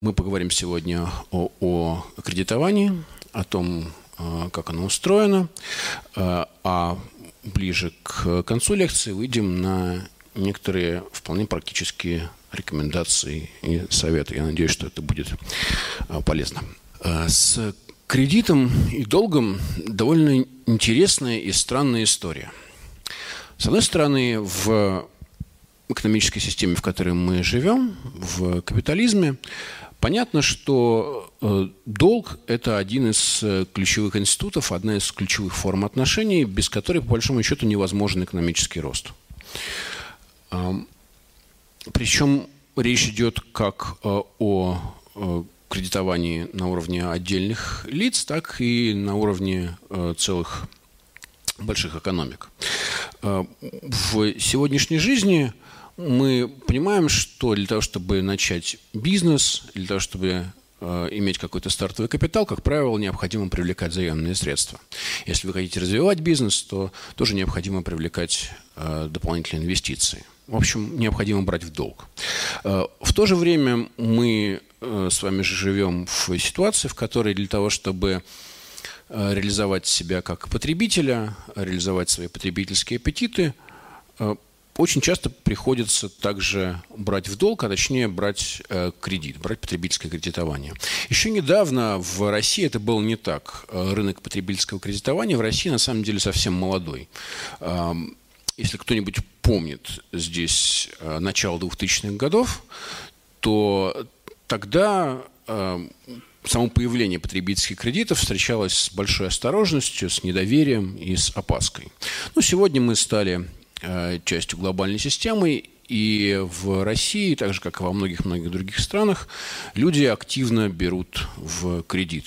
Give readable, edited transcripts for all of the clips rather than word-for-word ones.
Мы поговорим сегодня о кредитовании, о том, как оно устроено, а ближе к концу лекции выйдем на некоторые вполне практические рекомендации и советы. Я надеюсь, что это будет полезно. С кредитом и долгом довольно интересная и странная история. С одной стороны, в экономической системе, в которой мы живем, в капитализме, понятно, что долг – это один из ключевых институтов, одна из ключевых форм отношений, без которой, по большому счету, невозможен экономический рост. Причем речь идет как о кредитовании на уровне отдельных лиц, так и на уровне целых больших экономик. В сегодняшней жизни мы понимаем, что для того, чтобы начать бизнес, для того, чтобы иметь какой-то стартовый капитал, как правило, необходимо привлекать заемные средства. Если вы хотите развивать бизнес, то тоже необходимо привлекать дополнительные инвестиции. В общем, необходимо брать в долг. В то же время мы с вами же живем в ситуации, в которой для того, чтобы реализовать себя как потребителя, реализовать свои потребительские аппетиты, очень часто приходится также брать в долг, а точнее брать кредит, брать потребительское кредитование. Еще недавно в России это было не так. Рынок потребительского кредитования в России на самом деле совсем молодой. Если кто-нибудь помнит здесь начало 2000-х годов, то тогда само появление потребительских кредитов встречалось с большой осторожностью, с недоверием и с опаской. Но сегодня мы стали частью глобальной системы, и в России, так же, как и во многих-многих других странах, люди активно берут в кредит.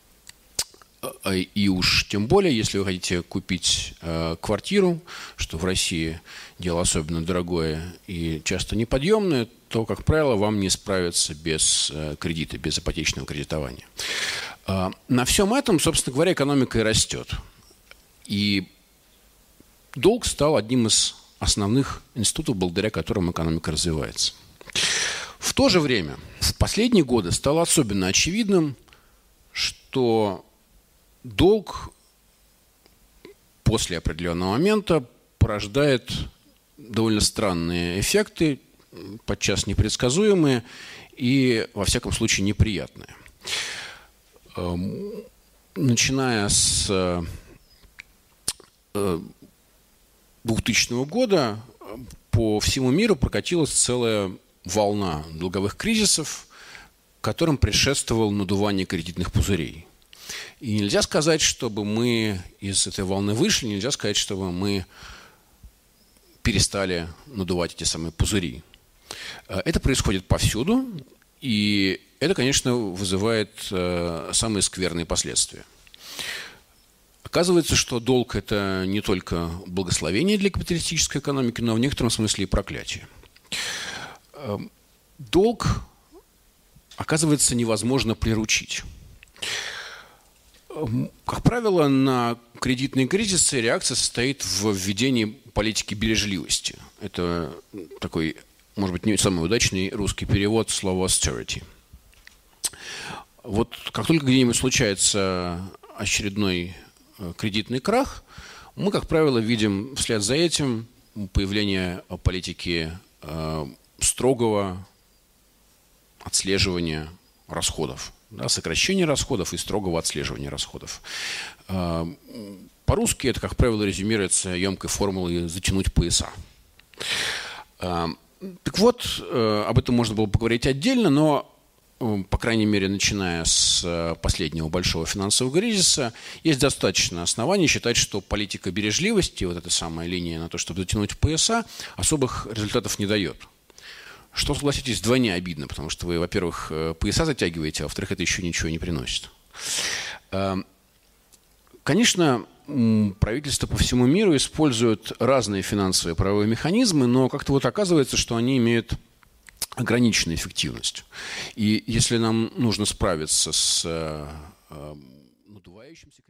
И уж тем более, если вы хотите купить квартиру, что в России дело особенно дорогое и часто неподъемное, то, как правило, вам не справиться без кредита, без ипотечного кредитования. На всем этом, собственно говоря, экономика и растет. И долг стал одним из основных институтов, благодаря которым экономика развивается. В то же время, в последние годы стало особенно очевидным, что долг после определенного момента порождает довольно странные эффекты, подчас непредсказуемые и, во всяком случае, неприятные. Начиная с 2000 года по всему миру прокатилась целая волна долговых кризисов, которым предшествовало надувание кредитных пузырей. И нельзя сказать, чтобы мы из этой волны вышли, нельзя сказать, чтобы мы перестали надувать эти самые пузыри. Это происходит повсюду, и это, конечно, вызывает самые скверные последствия. Оказывается, что долг – это не только благословение для капиталистической экономики, но в некотором смысле и проклятие. Долг, оказывается, невозможно приручить. Как правило, на кредитные кризисы реакция состоит в введении политики бережливости. Это такой, может быть, не самый удачный русский перевод слова austerity. Вот как только где-нибудь случается очередной кредитный крах, мы, как правило, видим вслед за этим появление политики строгого отслеживания расходов. Да, сокращение расходов и строгого отслеживания расходов. По-русски это, как правило, резюмируется емкой формулой «затянуть пояса». Так вот, об этом можно было поговорить отдельно, но, по крайней мере, начиная с последнего большого финансового кризиса, есть достаточно оснований считать, что политика бережливости, вот эта самая линия на то, чтобы затянуть пояса, особых результатов не дает. Что, согласитесь, вдвойне обидно, потому что вы, во-первых, пояса затягиваете, а во-вторых, это еще ничего не приносит. Конечно, правительства по всему миру используют разные финансовые правовые механизмы, но как-то вот оказывается, что они имеют ограниченную эффективность. И если нам нужно справиться с надувающимся